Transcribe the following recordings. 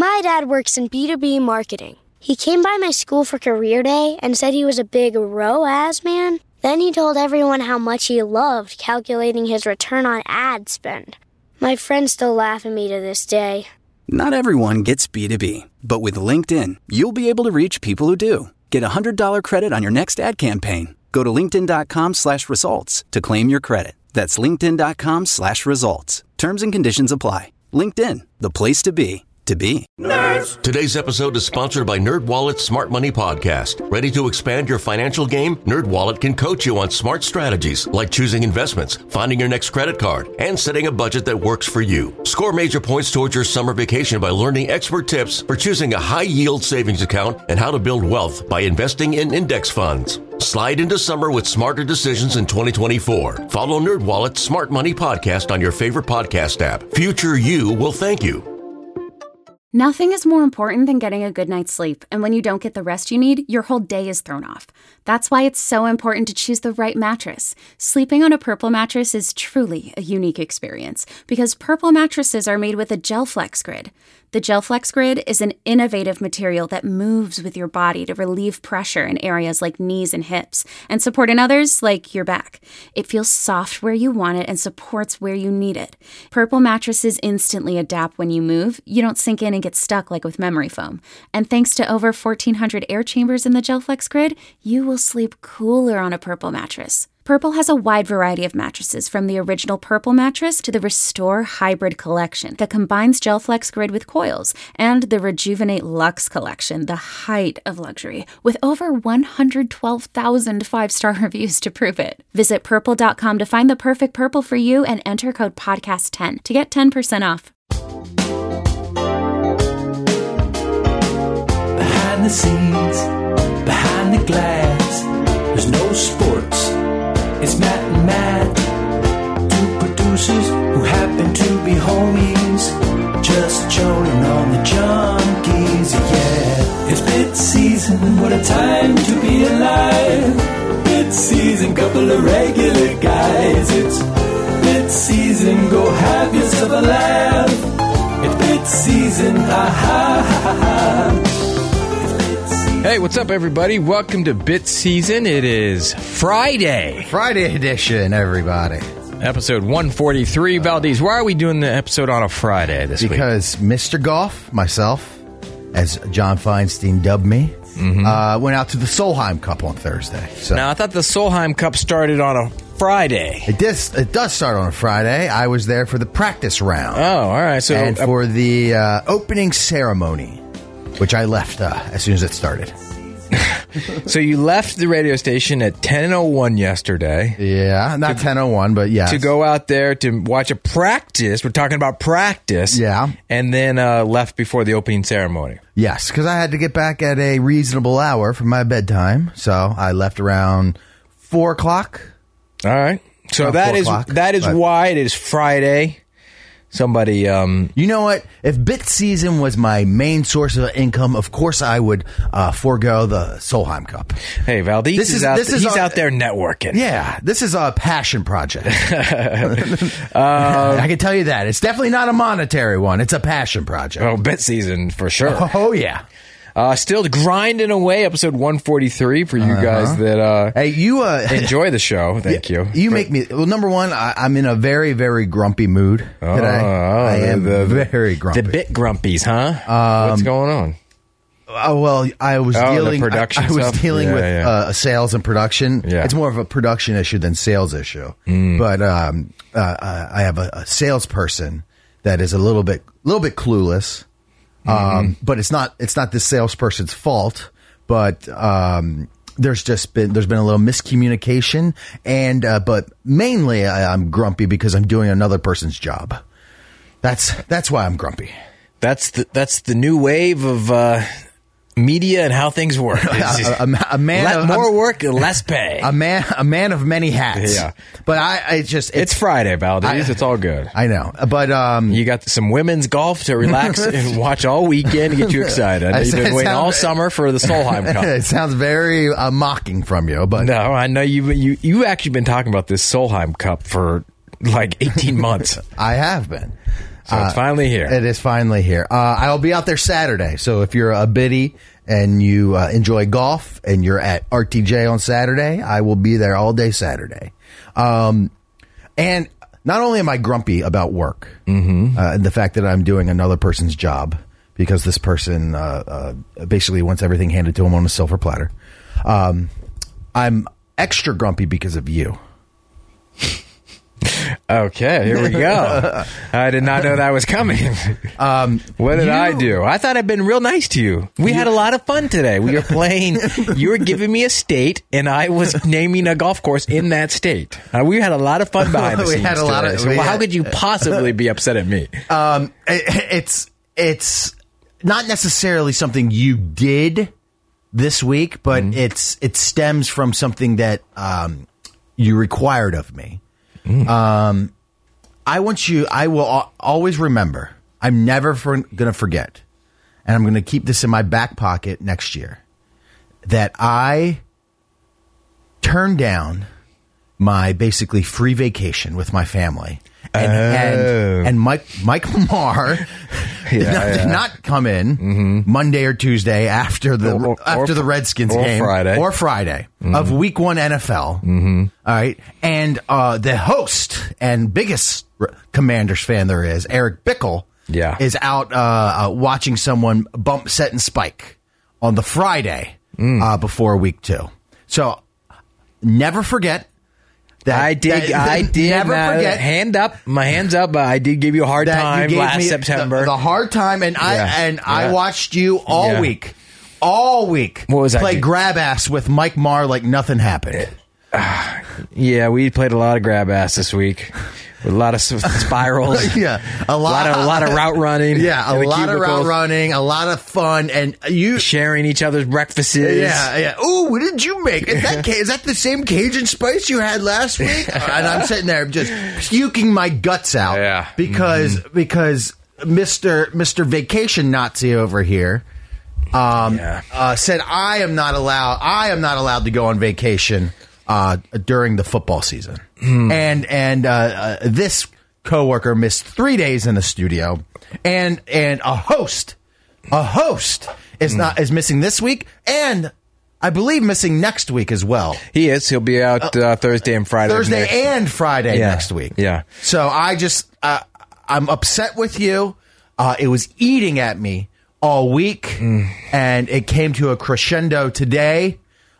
My dad works in B2B marketing. He came by my school for career day and said he was a big ROAS man. Then he told everyone how much he loved calculating his return on ad spend. My friends still laugh at me to this day. Not everyone gets B2B, but with LinkedIn, you'll be able to reach people who do. Get a $100 credit on your next ad campaign. Go to linkedin.com/results to claim your credit. That's linkedin.com/results. Terms and conditions apply. LinkedIn, the place to be. Nerds. Today's episode is sponsored by NerdWallet's Smart Money Podcast. Ready to expand your financial game? NerdWallet can coach you on smart strategies like choosing investments, finding your next credit card, and setting a budget that works for you. Score major points towards your summer vacation by learning expert tips for choosing a high-yield savings account and how to build wealth by investing in index funds. Slide into summer with smarter decisions in 2024. Follow NerdWallet's Smart Money Podcast on your favorite podcast app. Future you will thank you. Nothing is more important than getting a good night's sleep, and when you don't get the rest you need, your whole day is thrown off. That's why it's so important to choose the right mattress. Sleeping on a Purple mattress is truly a unique experience, because Purple mattresses are made with a GelFlex Grid. The GelFlex Grid is an innovative material that moves with your body to relieve pressure in areas like knees and hips, and support in others like your back. It feels soft where you want it and supports where you need it. Purple mattresses instantly adapt when you move. You don't sink in and get stuck like with memory foam. And thanks to over 1,400 air chambers in the GelFlex Grid, you will sleep cooler on a Purple mattress. Purple has a wide variety of mattresses, from the original Purple mattress to the Restore Hybrid collection that combines GelFlex Grid with coils, and the Rejuvenate Luxe collection, the height of luxury, with over 112,000 five-star reviews to prove it. Visit Purple.com to find the perfect Purple for you and enter code PODCAST10 to get 10% off. Behind the scenes, behind the glass, there's no sports. It's Matt and Matt, two producers who happen to be homies, just joning on the junkies, yeah. It's bit season, what a time to be alive. Bit season, couple of regular guys. It's bit season, go have yourself a laugh. It's bit season, ha ha ha ha. Hey, what's up, everybody? Welcome to Bit Season. It is Friday edition, everybody. Episode 143. Valdez, why are we doing the episode on a Friday this week? Because Mr. Golf, myself, as John Feinstein dubbed me, went out to the Solheim Cup on Thursday. So Now, I thought the Solheim Cup started on a Friday. It does start on a Friday. I was there for the practice round. Oh, all right. So, and for the opening ceremony, which I left as soon as it started. So you left the radio station at 10:01 yesterday. Yeah, not 10:01, but yeah. To go out there to watch a practice. We're talking about practice. Yeah. And then left before the opening ceremony. Yes, because I had to get back at a reasonable hour for my bedtime. So I left around 4 o'clock. All right. So that is why it is Friday. Somebody, you know what? If Bit Season was my main source of income, of course I would forego the Solheim Cup. Hey, Valdez, he's out there networking. Yeah, this is a passion project. I can tell you that. It's definitely not a monetary one. It's a passion project. Oh, Bit Season for sure. Oh, yeah. Still grinding away, episode 143 for you guys that hey, you enjoy the show. Thank you. You make me, well, number one, I'm in a very, very grumpy mood today. I am very grumpy. The bit grumpies, huh? What's going on? Well, I was dealing with sales and production. Yeah. It's more of a production issue than sales issue. But I have a salesperson that is a little bit clueless. But it's not this salesperson's fault, but there's been a little miscommunication, and but mainly I'm grumpy because I'm doing another person's job. That's why I'm grumpy. That's the new wave of media and how things work. More work and less pay. A man of many hats. Yeah, but it's Friday, Valdez. It's all good. I know, but you got some women's golf to relax and watch all weekend and get you excited. I know you've been waiting all summer for the Solheim Cup. It sounds very mocking from you, but no, I know you've actually been talking about this Solheim Cup for like 18 months. I have been. So it's finally here. It is finally here. I'll be out there Saturday. So if you're a biddy and you enjoy golf and you're at RTJ on Saturday, I will be there all day Saturday. And not only am I grumpy about work, and the fact that I'm doing another person's job because this person basically wants everything handed to him on a silver platter, I'm extra grumpy because of you. Okay, here we go. I did not know that was coming. What did I do? I thought I'd been real nice to you. We had a lot of fun today. We were playing. You were giving me a state, and I was naming a golf course in that state. We had a lot of fun behind the scenes. We had a lot of. So how could you possibly be upset at me? It's not necessarily something you did this week, but it stems from something that you required of me. I will always remember, I'm never going to forget, and I'm going to keep this in my back pocket next year, that I turned down my basically free vacation with my family. And Michael Maher did not come in Monday or Tuesday after the Redskins game or Friday of Week 1 NFL. All right, and the host and biggest Commanders fan there is, Eric Bickle, is out watching someone bump, set, and spike on the Friday before Week 2. So never forget. I did never forget. My hands up. I did give you a hard time last September. The hard time, and I watched you all week. All week. What was that? Play grab ass with Mike Marr like nothing happened. Yeah, we played a lot of grab ass this week. With a lot of spirals. A lot of route running. Yeah, a lot of route running, a lot of fun, and you sharing each other's breakfasts. Yeah. Ooh, what did you make? Is that the same Cajun spice you had last week? And I'm sitting there just puking my guts out. Because Mr. Vacation Nazi over here said I am not allowed to go on vacation during the football season. And this coworker missed 3 days in the studio, and a host is missing this week, and I believe missing next week as well. He is. He'll be out Thursday and Friday. Next week. Yeah. So I'm upset with you. It was eating at me all week, and it came to a crescendo today.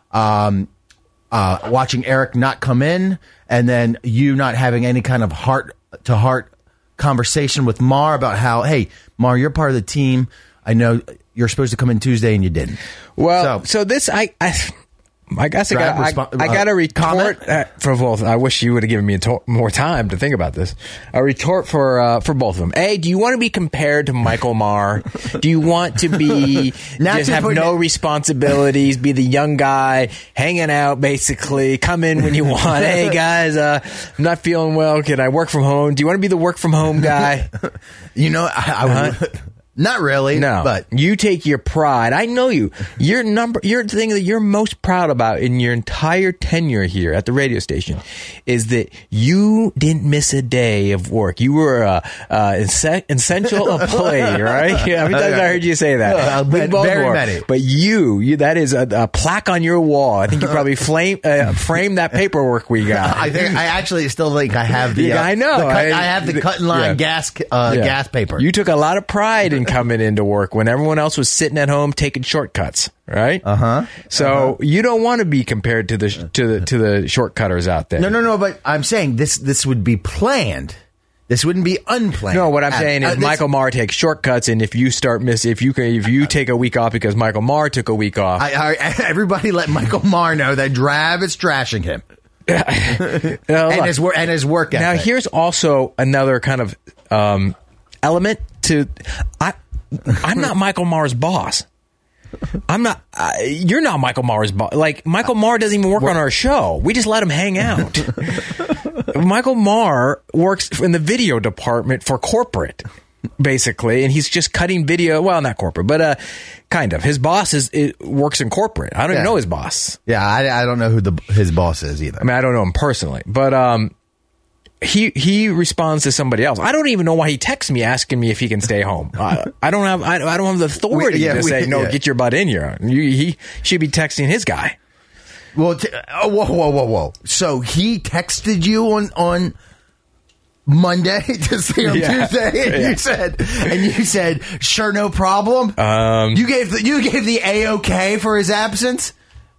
Watching Eric not come in, and then you not having any kind of heart-to-heart conversation with Mar about how, hey, Mar, you're part of the team. I know you're supposed to come in Tuesday, and you didn't. Well, so this, I guess I got a retort for both. I wish you would have given me more time to think about this. A retort for both of them. A, do you want to be compared to Michael Maher? Do you want to be just have no responsibilities, be the young guy hanging out, basically come in when you want? Hey guys, I'm not feeling well. Can I work from home? Do you want to be the work from home guy? I would. Not really. No, but you take your pride. I know you. Your thing that you're most proud about in your entire tenure here at the radio station is that you didn't miss a day of work. You were essential of play, right? Yeah, every time I heard you say that, very many. But you that is a plaque on your wall. I think you probably framed that paperwork we got. I actually still think I have the. I know. I have the cut and line gas paper. You took a lot of pride in coming into work when everyone else was sitting at home taking shortcuts, right? So you don't want to be compared to the shortcutters out there. No. But I'm saying this would be planned. This wouldn't be unplanned. No, what I'm saying is Michael Maher takes shortcuts, and if you take a week off because Michael Maher took a week off, everybody let Michael Maher know that Drav is trashing him. and his work ethic. Now here's also another kind of element to I'm not Michael Maher's boss. I'm not. You're not Michael Maher's boss. Like Michael Maher doesn't even work on our show. We just let him hang out. Michael Maher works in the video department for corporate, basically, and he's just cutting video. Well, not corporate, but kind of. His boss works in corporate. I don't even know his boss. Yeah, I don't know who his boss is either. I mean, I don't know him personally, but he responds to somebody else. I don't even know why he texts me asking me if he can stay home. I don't have the authority to say no. Get your butt in here. He should be texting his guy. Well, whoa. So he texted you on Monday to see on Tuesday, and you said, sure, no problem. You gave the A-OK for his absence.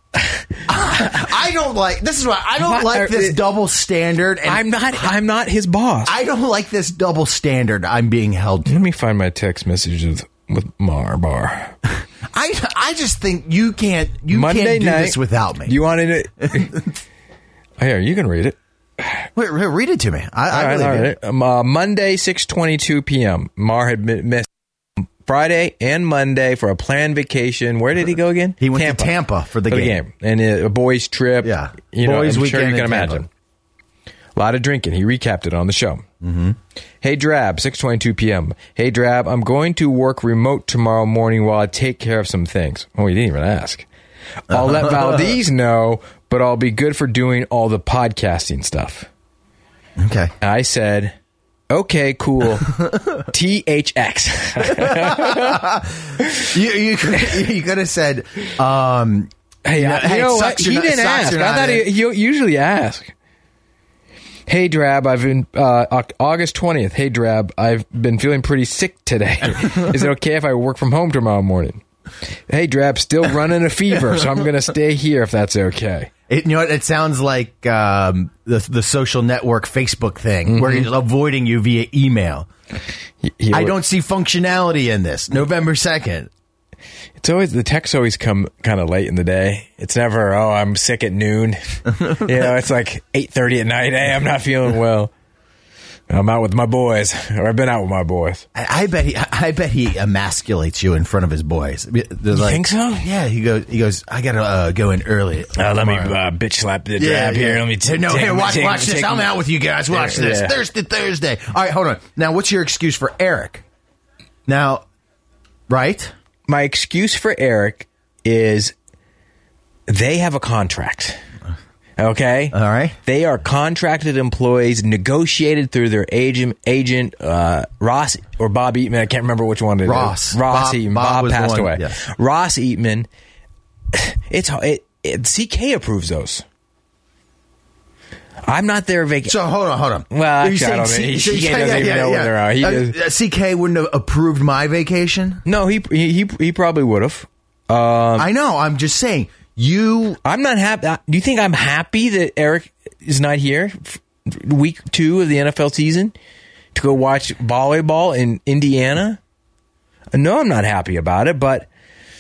I don't like this double standard. And I'm not his boss. I don't like this double standard I'm being held to. Let me find my text messages with Bar. I just think you can't do this without me. You wanted it? Here, you can read it. Wait, read it to me. I believe it. Monday, 6:22 p.m. Mar had missed Friday and Monday for a planned vacation. Where did he go again? He went to Tampa for the game. And a boys' trip. Yeah. Boys' weekend. Sure you can imagine. A lot of drinking. He recapped it on the show. Mm-hmm. Hey, Drab, 6:22 p.m. Hey, Drab, I'm going to work remote tomorrow morning while I take care of some things. Oh, he didn't even ask. I'll let Valdez know, but I'll be good for doing all the podcasting stuff. Okay. I said, okay, cool. THX. You could have said, hey, you know what? He didn't ask. I thought he usually ask. Hey, Drab, I've been, August 20th. Hey, Drab, I've been feeling pretty sick today. Is it okay if I work from home tomorrow morning? Hey, Drab, still running a fever, so I'm going to stay here if that's okay. You know what? It sounds like the social network Facebook thing where he's avoiding you via email. I don't see functionality in this. November 2nd. It's always, the texts always come kind of late in the day. It's never, I'm sick at noon. It's like 8:30 at night. Hey, I'm not feeling well. I'm out with my boys, or I've been out with my boys. I bet he emasculates you in front of his boys. You think so? Yeah, he goes. I gotta go in early. Let me bitch slap the Drab here. Let me watch this. I'm out with you guys. Watch this. Thursday. All right, hold on. Now, what's your excuse for Eric? Now, right? My excuse for Eric is they have a contract. Okay? All right. They are contracted employees negotiated through their agent Ross or Bob Eatman. I can't remember which one it is. Ross Eatman. Bob passed away. Yeah. Ross Eatman. CK approves those. I'm not their vacation. So hold on. Well, actually, I don't know. CK doesn't even know when they're out. CK wouldn't have approved my vacation? No, he probably would have. I know. I'm just saying. I'm not happy. Do you think I'm happy that Eric is not here week 2 of the NFL season to go watch volleyball in Indiana? No, I'm not happy about it, but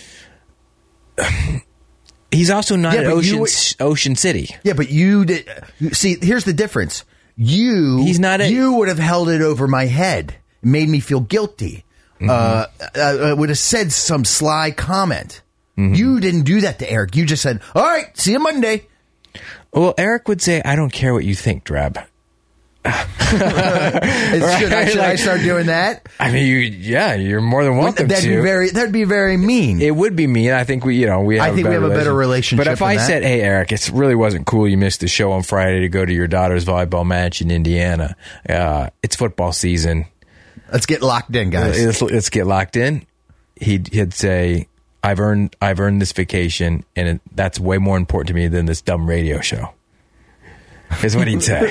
he's also not at Ocean City. Yeah, but you did. See, here's the difference. You would have held it over my head, made me feel guilty. Would have said some sly comment. Mm-hmm. You didn't do that to Eric. You just said, all right, see you Monday. Well, Eric would say, I don't care what you think, Drab. Should I start doing that? I mean, you're more than welcome to. That'd be very mean. It would be mean. I think we have a better relationship. But if I said, hey, Eric, it really wasn't cool. You missed the show on Friday to go to your daughter's volleyball match in Indiana. It's football season. Let's get locked in, guys. Let's get locked in. He'd say, I've earned this vacation, and that's way more important to me than this dumb radio show. Is what he'd say.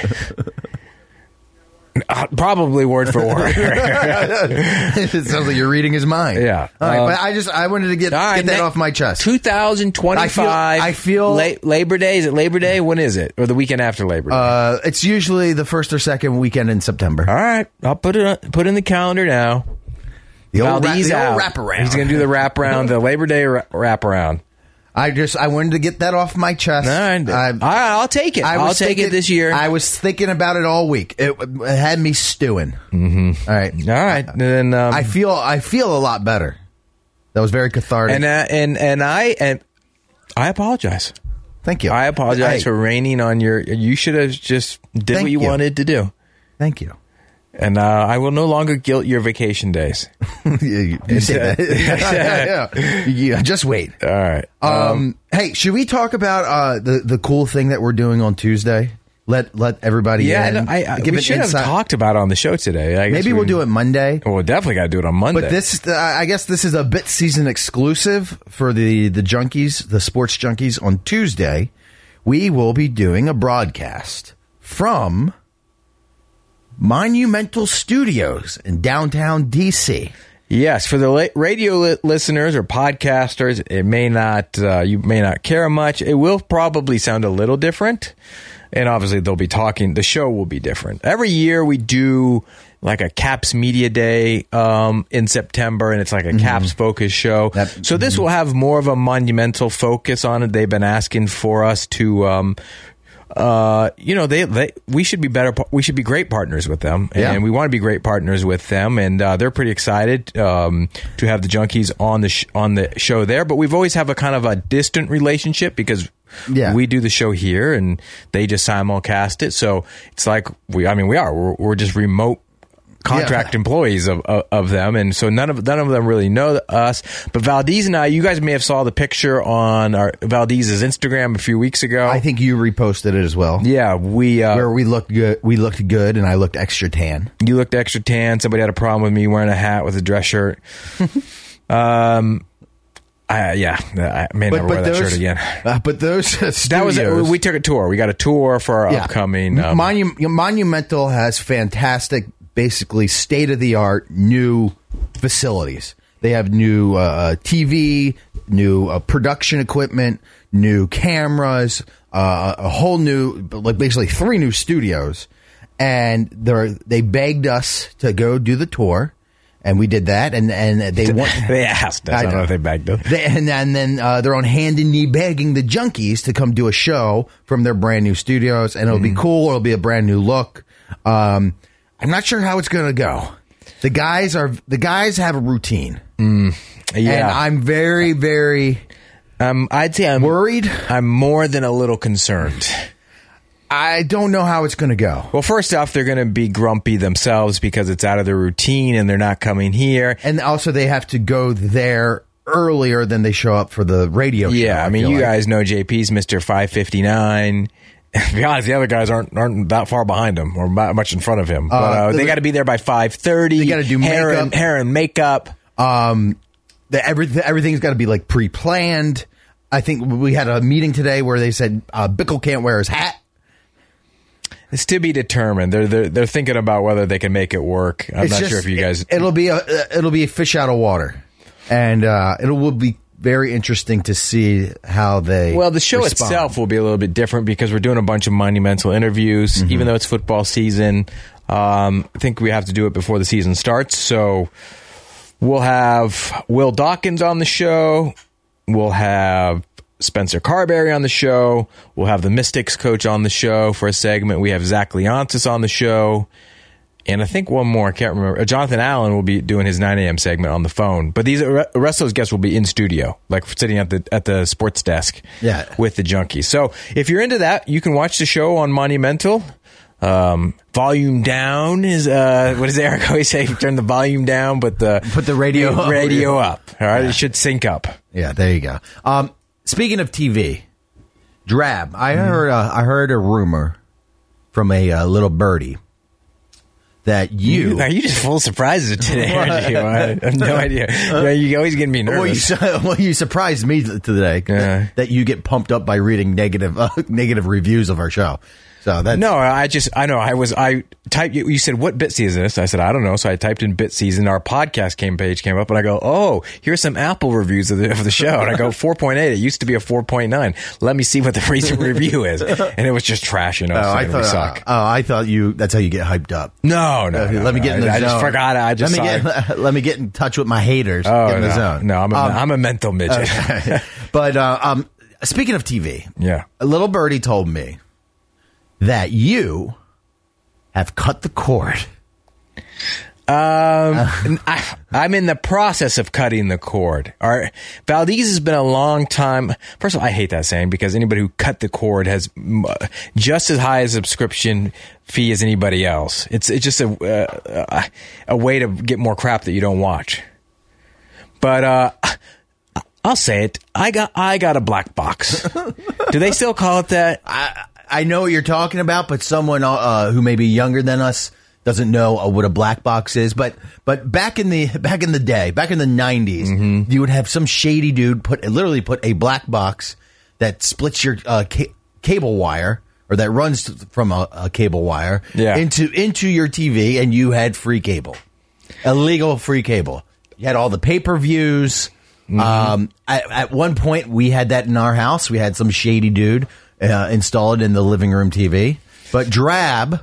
Probably word for word. It sounds like you're reading his mind. Yeah. All right, but I wanted to get that off my chest. 2025. I feel Labor Day. Is it Labor Day? When is it? Or the weekend after Labor Day? It's usually the first or second weekend in September. All right, I'll put in the calendar now. The old wraparound. He's going to do the wraparound, the Labor Day wraparound. I wanted to get that off my chest. I'll take it. I'll take it this year. I was thinking about it all week. It had me stewing. Mm-hmm. All right. Then I feel a lot better. That was very cathartic. And I apologize. Thank you. I apologize for raining on your. You should have just did what you wanted to do. Thank you. And I will no longer guilt your vacation days. you say that. Yeah. Just wait. All right. Hey, should we talk about the cool thing that we're doing on Tuesday? Let everybody in. We should have talked about it on the show today. Maybe we'll do it Monday. Well, we'll definitely got to do it on Monday. But I guess this is a bit season exclusive for the junkies, the sports junkies. On Tuesday, we will be doing a broadcast from Monumental Studios in downtown D.C. Yes, for the radio listeners or podcasters, it may not you may not care much. It will probably sound a little different, and obviously they'll be talking. The show will be different. Every year we do like a Caps Media Day in September, and it's like a Caps focus show. So this will have more of a Monumental focus on it. They've been asking for us to. We should be better. We should be great partners with them, and we want to be great partners with them. And they're pretty excited to have the Junkies on the show there. But we've always have a kind of a distant relationship because we do the show here and they just simulcast it. So it's like we're just remote contract employees of them, and so none of them really know us. But Valdez and I, you guys may have saw the picture on Valdez's Instagram a few weeks ago. I think you reposted it as well. Yeah, where we looked good. We looked good, and I looked extra tan. You looked extra tan. Somebody had a problem with me wearing a hat with a dress shirt. I may never wear that shirt again. But those studios, that was we took a tour. We got a tour for our upcoming. Monumental has fantastic, basically state-of-the-art new facilities. They have new TV, new production equipment, new cameras, a whole new, basically 3 new studios. And they begged us to go do the tour, and we did that. And they want they asked us. I don't know if they begged us. And then they're on hand and knee begging the Junkies to come do a show from their brand new studios, and it'll be cool. It'll be a brand new look. I'm not sure how it's going to go. The guys have a routine. And I'm very, very I'd say I'm worried. I'm more than a little concerned. I don't know how it's going to go. Well, first off, they're going to be grumpy themselves because it's out of their routine and they're not coming here. And also they have to go there earlier than they show up for the radio show. Yeah, I mean, you guys know JP's Mr. 559. To be honest, the other guys aren't that far behind him or much in front of him. But they got to be there by 5:30. They got to do hair and makeup. Everything's got to be like pre-planned. I think we had a meeting today where they said Bickle can't wear his hat. It's to be determined. They're thinking about whether they can make it work. I'm not sure if you guys. It'll be a fish out of water, and it will be very interesting to see how they. Well, the show itself will be a little bit different because we're doing a bunch of Monumental interviews, even though it's football season. I think we have to do it before the season starts. So we'll have Will Dawkins on the show. We'll have Spencer Carberry on the show. We'll have the Mystics coach on the show for a segment. We have Zach Leonsis on the show. And I think one more, I can't remember. Jonathan Allen will be doing his 9 a.m. segment on the phone. But the rest of those guests will be in studio, like sitting at the sports desk with the Junkies. So if you're into that, you can watch the show on Monumental. Volume down is, what does Eric always say? Turn the volume down, but put the radio up. All right, it should sync up. Yeah, there you go. Speaking of TV, Drab, I heard a rumor from a little birdie that you are you just full of surprises today, aren't you? I have no idea. You always get me nervous. Well, you surprised me today that you get pumped up by reading negative reviews of our show. So that's I typed. You said, what bit season is this? I said, I don't know. So I typed in bit season. Our podcast page came up, and I go, oh, here's some Apple reviews of the show. And I go 4.8. It used to be a 4.9. Let me see what the recent review is. And it was just trash. I thought that's how you get hyped up. No. Let me get in the zone. I just forgot. Let me get in touch with my haters. Oh, in the zone. No, I'm a mental midget. Okay. But speaking of TV, a little birdie told me that you have cut the cord. I'm in the process of cutting the cord. Valdez has been a long time. First of all, I hate that saying because anybody who cut the cord has just as high a subscription fee as anybody else. It's just a way to get more crap that you don't watch. But I'll say it. I got a black box. Do they still call it that? I know what you're talking about, but someone who may be younger than us doesn't know what a black box is. But back in the day, back in the 90s, you would have some shady dude put a black box that splits your cable wire, or that runs from a cable wire into your TV, and you had free cable, illegal free cable. You had all the pay-per-views. At one point, we had that in our house. We had some shady dude install it in the living room TV. But Drab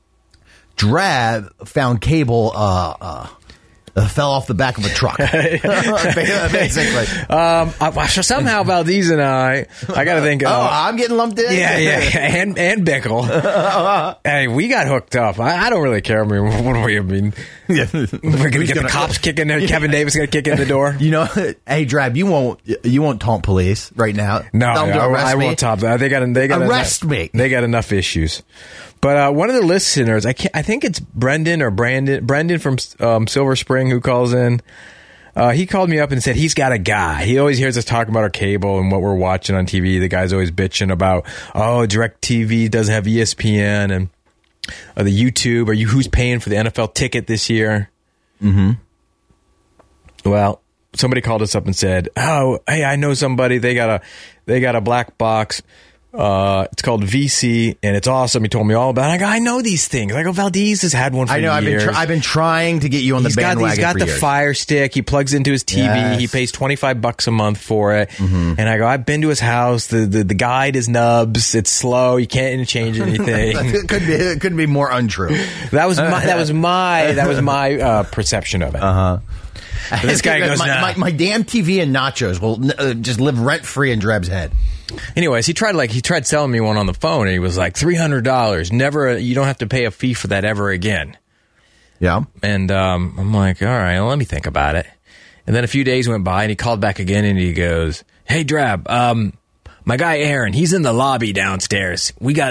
found cable fell off the back of a truck. Basically. Somehow Valdez and I got to think. I'm getting lumped in? Yeah. And Bickle. Hey, we got hooked up. I don't really care. What do we mean? We're going to get the cops kicking there. Kevin Davis going to kick in the door. Hey, Drab, you won't taunt police right now. No, I won't taunt them. They got arrest me. They got enough issues. But one of the listeners, I think it's Brendan from Silver Spring, who calls in. He called me up and said he's got a guy. He always hears us talking about our cable and what we're watching on TV. The guy's always bitching about, DirecTV doesn't have ESPN and the YouTube. Who's paying for the NFL ticket this year? Mm-hmm. Well, somebody called us up and said, hey, I know somebody. They got a black box. It's called VC, and it's awesome. He told me all about it. I go, I know these things. I go, Valdez has had one for years. I've been trying to get you on the bandwagon. He's got for the years. Fire Stick. He plugs into his TV. Yes. He pays $25 a month for it. Mm-hmm. And I go, I've been to his house. The guide is nubs. It's slow. You can't change anything. It couldn't be more untrue. That was my perception of it. This guy goes, my damn TV and nachos will just live rent free in Dreb's head. Anyways, he tried selling me one on the phone, and he was like $300. Never, you don't have to pay a fee for that ever again. Yeah. And I'm like, all right, well, let me think about it. And then a few days went by, and he called back again, and he goes, "Hey, Drab, my guy Aaron, he's in the lobby downstairs. We got a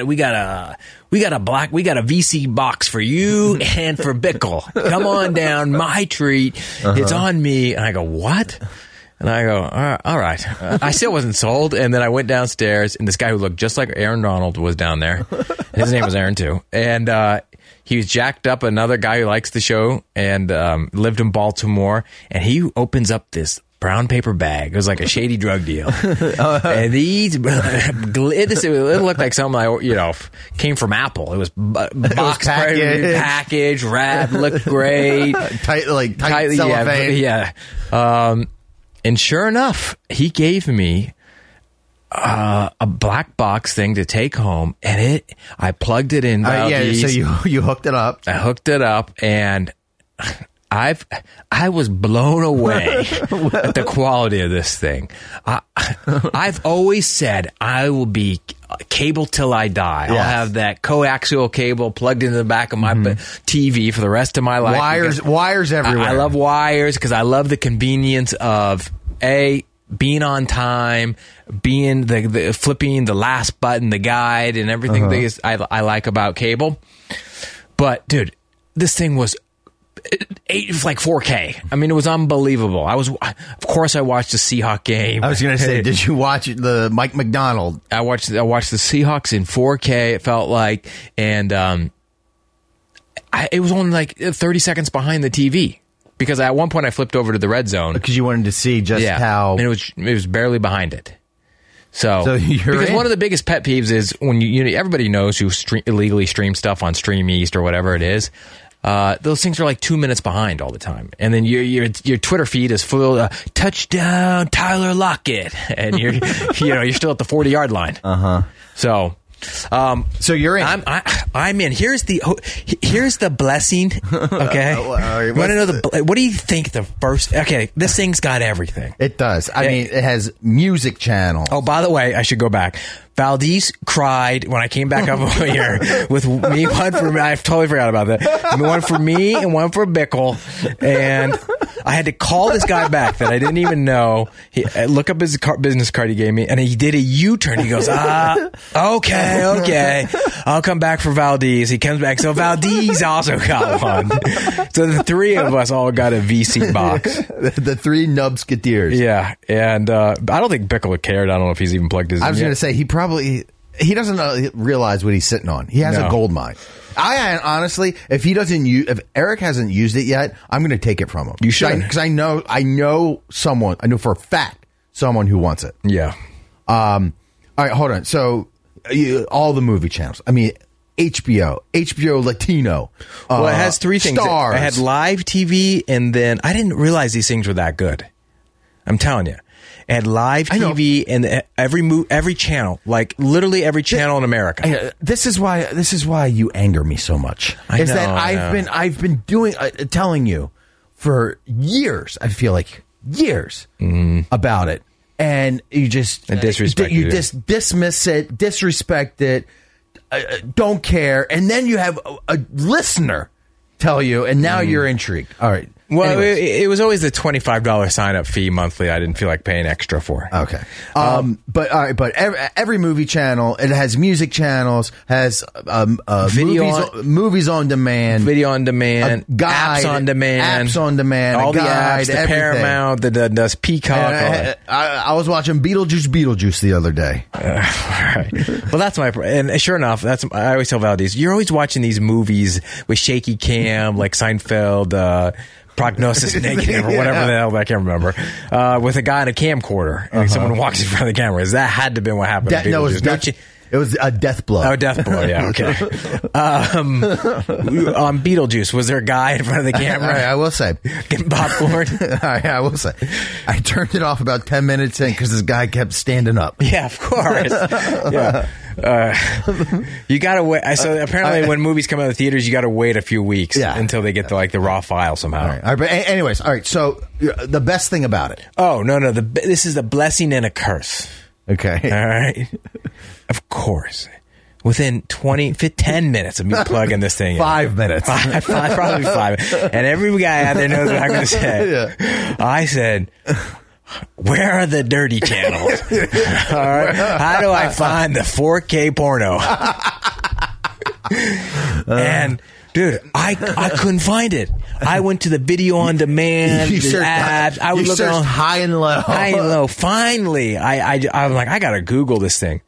VC box for you and for Bickle. Come on down, my treat. It's on me." And I go, "What?" And I go, all right. I still wasn't sold. And then I went downstairs, and this guy who looked just like Aaron Donald was down there. His name was Aaron, too. And he was jacked up, another guy who likes the show, and lived in Baltimore. And he opens up this brown paper bag. It was like a shady drug deal. And these, it looked like something came from Apple. It was box package, wrapped, looked great. tight cellophane. Yeah. And sure enough, he gave me a black box thing to take home, and I plugged it in. So you hooked it up. I hooked it up, and I was blown away at the quality of this thing. I've always said I will be cable till I die. Yes. I'll have that coaxial cable plugged into the back of my TV for the rest of my life. Wires everywhere. I love wires because I love the convenience of being on time, being the flipping the last button, the guide, and everything that I like about cable. But dude, this thing was like 4K. I mean, it was unbelievable. Of course, I watched the Seahawk game. I was going to say, did you watch the Mike McDonald? I watched the Seahawks in 4K. It felt like, and it was only like 30 seconds behind the TV because at one point I flipped over to the red zone because you wanted to see just how, and it was barely behind it. So because one of the biggest pet peeves is when everybody knows who illegally stream stuff on Stream East or whatever it is. Those things are like 2 minutes behind all the time, and then your Twitter feed is full of touchdown Tyler Lockett, and you're still at the 40-yard line. So you're in. I'm in. Here's the blessing. Okay. Want to know what do you think the first? Okay, this thing's got everything. It does. I mean, it has music channels. Oh, by the way, I should go back. Valdez cried when I came back up over here with me. One for me. I totally forgot about that. One for me and one for Bickle. And I had to call this guy back that I didn't even know. Look up his business card he gave me, and he did a U-turn. He goes, okay. I'll come back for Valdez. He comes back. So Valdez also got one. So the three of us all got a VC box. The three Nubsketeers. Yeah. And I don't think Bickle cared. I don't know if he's even plugged his in. I was going to say, he probably... he doesn't realize what he's sitting on. He has a gold mine. I honestly, if Eric hasn't used it yet, I'm going to take it from him. You should, because I know for a fact someone who wants it. Yeah. All right, hold on. So all the movie channels. I mean, HBO Latino. Well, it has three things. Stars. It had live TV, and then I didn't realize these things were that good. I'm telling you. It had live TV and every channel, like literally every channel in America. This is why you anger me so much. I've been telling you for years. I feel like years about it, and you just disrespect dismiss it, disrespect it, don't care, and then you have a listener tell you, and now you're intrigued. All right. Well, it was always the $25 sign-up fee monthly. I didn't feel like paying extra for. Okay, but every movie channel, it has music channels, has movies on demand, video on demand, guide, apps on demand, all the apps, the everything. Paramount, the Peacock. I was watching Beetlejuice the other day. Right. Well, that's and sure enough, I always tell Valdez, you're always watching these movies with shaky cam, like Seinfeld. Prognosis Negative or whatever the hell, I can't remember, with a guy in a camcorder and someone walks in front of the camera. That had to have been what happened. It was a death blow. Oh, death blow, yeah, okay. On Beetlejuice, was there a guy in front of the camera? All right, I will say. Getting popcorn? All right, I will say. I turned it off about 10 minutes in because this guy kept standing up. Yeah, of course. Yeah. You gotta wait. So apparently, when movies come out of the theaters, you gotta wait a few weeks until they get the raw file somehow. All right, but anyways, all right. So the best thing about it. Oh no! This is a blessing and a curse. Okay. All right. Of course. Within 10 minutes of me plugging this thing 5 minutes. Probably 5. And every guy out there knows what I'm going to say. Yeah. I said, where are the dirty channels? All right. How do I find the 4K porno? And dude, I couldn't find it. I went to the video on demand apps. I was looking on high and low. Finally, I'm like, I gotta Google this thing.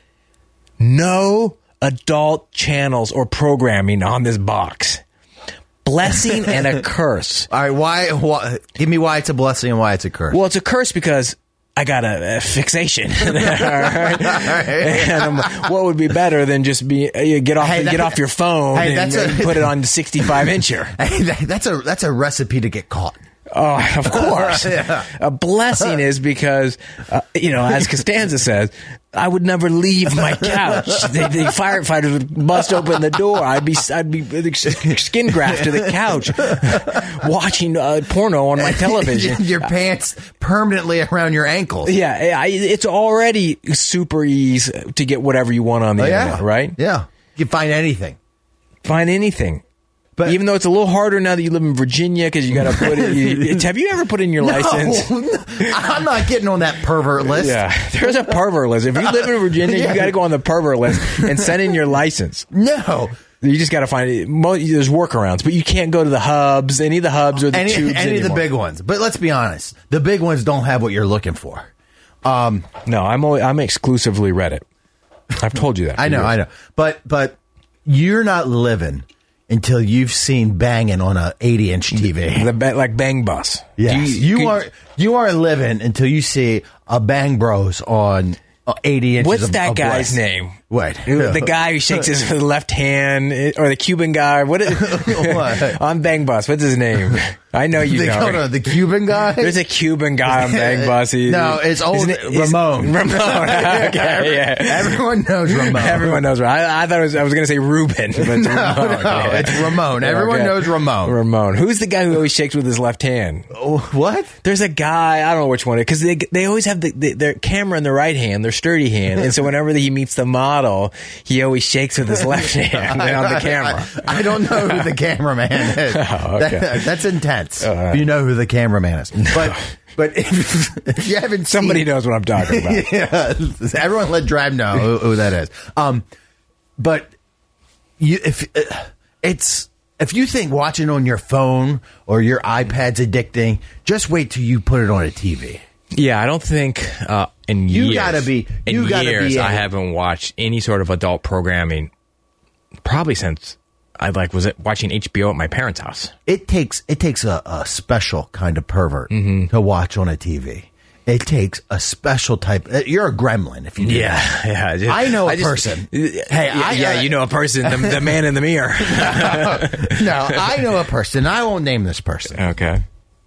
No adult channels or programming on this box. Blessing and a curse. All right, why? Give me why it's a blessing and why it's a curse. Well, it's a curse because I got a fixation. All right? And what would be better than just get off your phone and put it on 65-incher? Hey, that's a recipe to get caught. Oh, of course. Yeah. A blessing is because, as Costanza says, I would never leave my couch. The firefighters would bust open the door. I'd be skin graft to the couch, watching porno on my television. Your pants permanently around your ankles. Yeah, it's already super easy to get whatever you want on the internet, right? Yeah, you can find anything. But even though it's a little harder now that you live in Virginia because you got to put it. Have you ever put in your license? I'm not getting on that pervert list. Yeah, there's a pervert list. If you live in Virginia, you got to go on the pervert list and send in your license. No. You just got to find it. There's workarounds, but you can't go to the hubs, any of the hubs or the tubes any of the big ones. But let's be honest, the big ones don't have what you're looking for. No, I'm exclusively Reddit. I've told you that. I know. But you're not living until you've seen banging on a 80-inch TV, like Bang Bus. Yes. You are living until you see a Bang Bros on 80 inches. What's that guy's name? What? The guy who shakes his left hand, or the Cuban guy. What? On Bang Bus. What's his name? I know you know. The Cuban guy? There's a Cuban guy on Bang Bus. No, it's Ramon. Ramon. Okay, yeah. Everyone knows Ramon. Everyone knows Ramon. I thought I was going to say Ruben. But it's Ramon. No, it's Ramon. Everyone knows Ramon. Ramon. Who's the guy who always shakes with his left hand? What? There's a guy, I don't know which one, because they always have their camera in the right hand, their sturdy hand, and so whenever he meets the model, he always shakes with his left hand on the camera. I don't know who the cameraman is. Oh, okay. That's intense. You know who the cameraman is. But if you haven't Somebody knows what I'm talking about. Yeah, everyone let Drive know who that is. But if you think watching on your phone or your iPad's addicting, just wait till you put it on a TV. Yeah, I don't think in years I haven't watched any sort of adult programming. Probably since I was watching HBO at my parents' house. It takes a special kind of pervert to watch on a TV. It takes a special type. You're a gremlin if you do that. Yeah. I know a person. Hey, you know a person, the man in the mirror. No, I know a person. I won't name this person. Okay.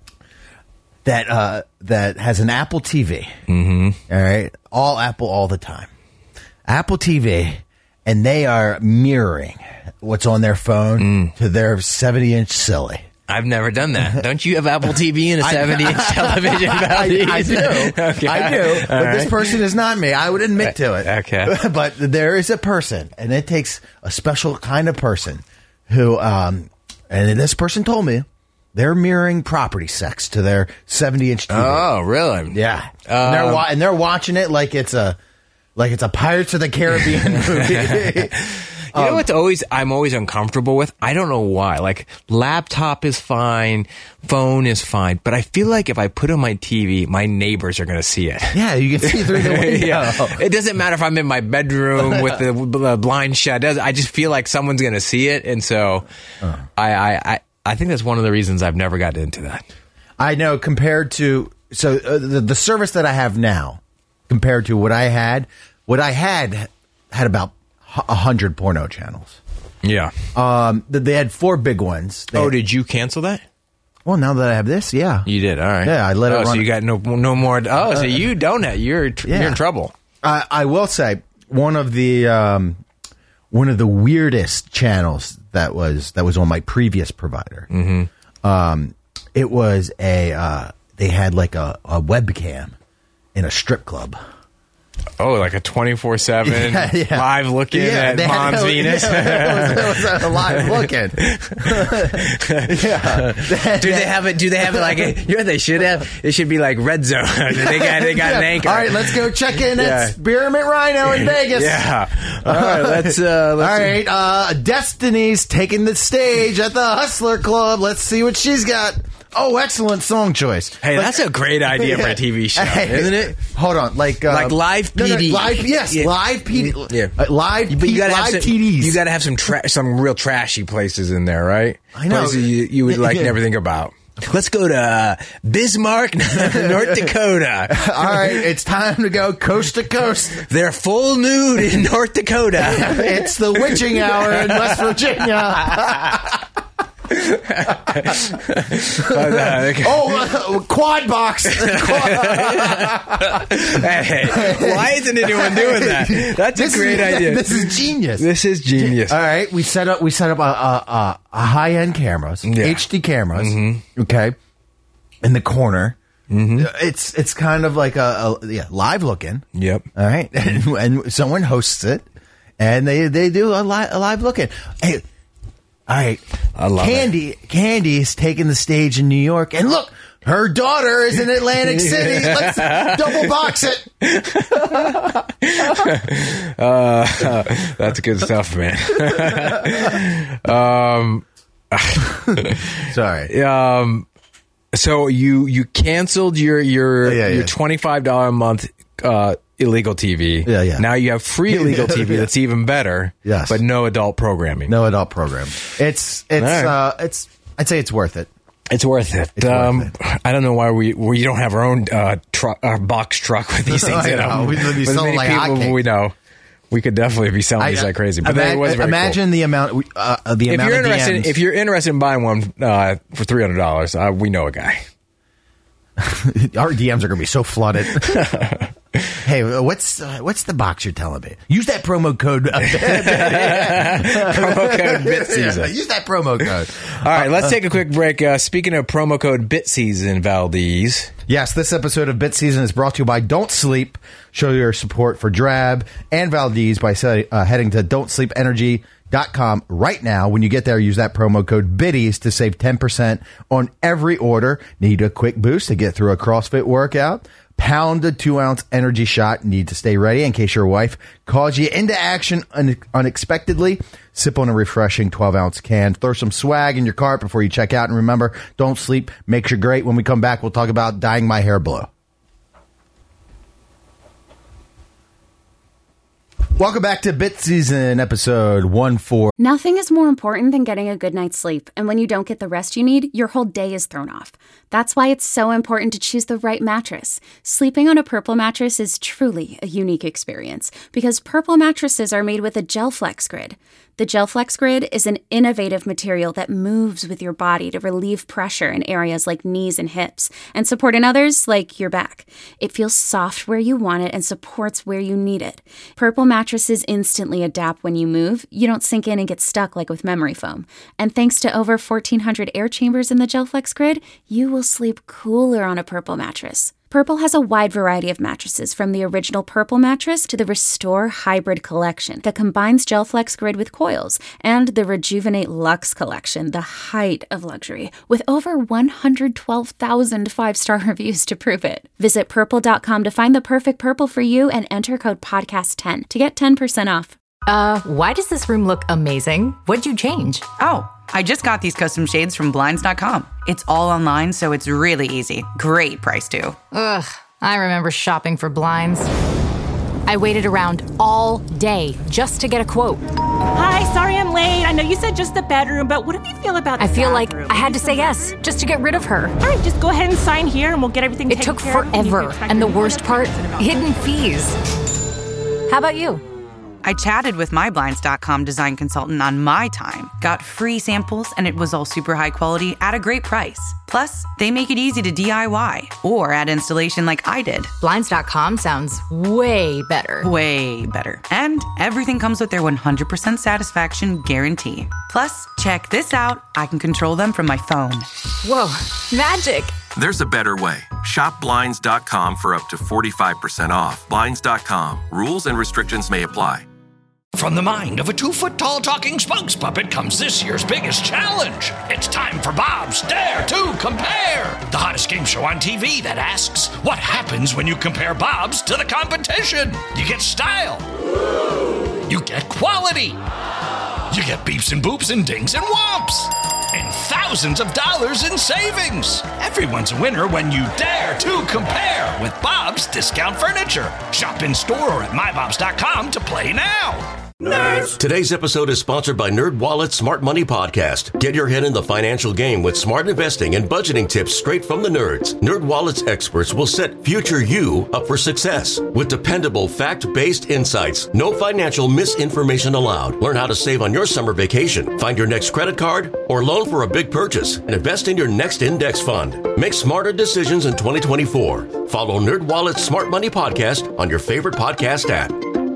That has an Apple TV. Mm-hmm. All right, all Apple all the time. Apple TV, and they are mirroring what's on their phone to their 70-inch silly. I've never done that. Don't you have Apple TV and a 70-inch television? I do. Okay. I do. But this person is not me. I would admit to it. Okay. But there is a person, and it takes a special kind of person who, and this person told me, they're mirroring property sex to their 70-inch TV. Oh, really? Yeah. And they're watching it like it's a Pirates of the Caribbean movie. You know what's I'm always uncomfortable with? I don't know why. Like, laptop is fine, phone is fine, but I feel like if I put on my TV, my neighbors are going to see it. Yeah, you can see through the window. Yeah. It doesn't matter if I'm in my bedroom with the blind shut. I just feel like someone's going to see it, and so I think that's one of the reasons I've never gotten into that. I know, compared to the service that I have now, compared to what I had about 100 porno channels. Yeah. They had 4 big ones. Did you cancel that? Well, now that I have this, yeah. You did, all right. Yeah, I let it run. So you got no more. So you don't have. You're in trouble. I will say one of the weirdest channels that was on my previous provider. Mm-hmm. It was they had like a webcam in a strip club. Oh, like a 24/7 live looking at Mom's Venus. It was a live looking. Do they have it like they should have? It should be like Red Zone. they got an anchor. All right, let's go check in at Spearmint Rhino in Vegas. Yeah. All right, let's all right, Destiny's taking the stage at the Hustler Club. Let's see what she's got. Oh, excellent song choice. Hey, that's a great idea for a TV show, isn't it? Hold on, like live PD. Live PD. Yeah. Live TDs. You got to have some real trashy places in there, right? I know. Places you would never think about. Let's go to Bismarck, North Dakota. All right, it's time to go coast to coast. They're full nude in North Dakota. It's the witching hour in West Virginia. Quad box. Hey, why isn't anyone doing that? That's a great idea. This is genius. All right, we set up a high end cameras, HD cameras. Mm-hmm. Okay, in the corner. Mm-hmm. It's kind of like a live looking. Yep. All right, and someone hosts it, and they do a live looking. Hey. All right, I love it. Candy's taking the stage in New York, and look, her daughter is in Atlantic City. Let's double box it. That's good stuff, man. Sorry. So you canceled your $25 a month illegal TV. Yeah. Now you have free illegal TV that's even better. Yes. But no adult programming. No adult programming. It's I'd say it's worth it. It's worth it. I don't know why we don't have our own box truck with these things in them. We'd be selling like people we know. We could definitely be selling these like crazy. But it was very imagine cool. the amount. If you're interested in buying one for $300, we know a guy. Our DMs are going to be so flooded. Hey, what's the box you're telling me? Use that promo code. Promo code BitSeason. Yeah, use that promo code. All right, let's take a quick break. Speaking of promo code BitSeason, Valdez. Yes, this episode of BitSeason is brought to you by Don't Sleep. Show your support for Drab and Valdez by heading to Don'tSleepEnergy.com right now. When you get there, use that promo code BITTIES to save 10% on every order. Need a quick boost to get through a CrossFit workout? Pound a 2-ounce energy shot. Need to stay ready in case your wife calls you into action unexpectedly. Sip on a refreshing 12-ounce can. Throw some swag in your cart before you check out. And remember, don't sleep makes you great. When we come back, we'll talk about dyeing my hair blue. Welcome back to Bit Season, episode 14. Nothing is more important than getting a good night's sleep, and when you don't get the rest you need, your whole day is thrown off. That's why it's so important to choose the right mattress. Sleeping on a Purple mattress is truly a unique experience, because Purple mattresses are made with a GelFlex Grid. The GelFlex Grid is an innovative material that moves with your body to relieve pressure in areas like knees and hips, and support in others like your back. It feels soft where you want it and supports where you need it. Purple mattresses instantly adapt when you move. You don't sink in and get stuck like with memory foam. And thanks to over 1,400 air chambers in the GelFlex Grid, you will sleep cooler on a Purple mattress. Purple has a wide variety of mattresses, from the original Purple mattress to the Restore Hybrid collection that combines GelFlex Grid with coils, and the Rejuvenate Luxe collection, the height of luxury, with over 112,000 five-star reviews to prove it. Visit Purple.com to find the perfect Purple for you and enter code PODCAST10 to get 10% off. Why does this room look amazing? What'd you change? Oh, I just got these custom shades from Blinds.com. It's all online, so it's really easy. Great price, too. Ugh, I remember shopping for blinds. I waited around all day just to get a quote. Hi, sorry I'm late. I know you said just the bedroom, but what do you feel about the I feel bathroom? like I had to say yes just to get rid of her. All right, just go ahead and sign here and we'll get everything taken care of. It took forever, and the worst part, hidden fees. How about you? I chatted with my Blinds.com design consultant on my time, got free samples, and it was all super high quality at a great price. Plus, they make it easy to DIY or add installation like I did. Blinds.com sounds way better. Way better. And everything comes with their 100% satisfaction guarantee. Plus, check this out. I can control them from my phone. Whoa, magic. There's a better way. Shop Blinds.com for up to 45% off. Blinds.com. Rules and restrictions may apply. From the mind of a 2-foot-tall talking spokes puppet comes this year's biggest challenge. It's time for Bob's Dare to Compare, the hottest game show on TV that asks, what happens when you compare Bob's to the competition? You get style. You get quality. You get beeps and boops and dings and whomps. And thousands of dollars in savings. Everyone's a winner when you dare to compare with Bob's Discount Furniture. Shop in store or at mybobs.com to play now. Nerds. Today's episode is sponsored by NerdWallet's Smart Money Podcast. Get your head in the financial game with smart investing and budgeting tips straight from the nerds. NerdWallet's experts will set future you up for success with dependable, fact-based insights. No financial misinformation allowed. Learn how to save on your summer vacation, find your next credit card, or loan for a big purchase, and invest in your next index fund. Make smarter decisions in 2024. Follow NerdWallet's Smart Money Podcast on your favorite podcast app.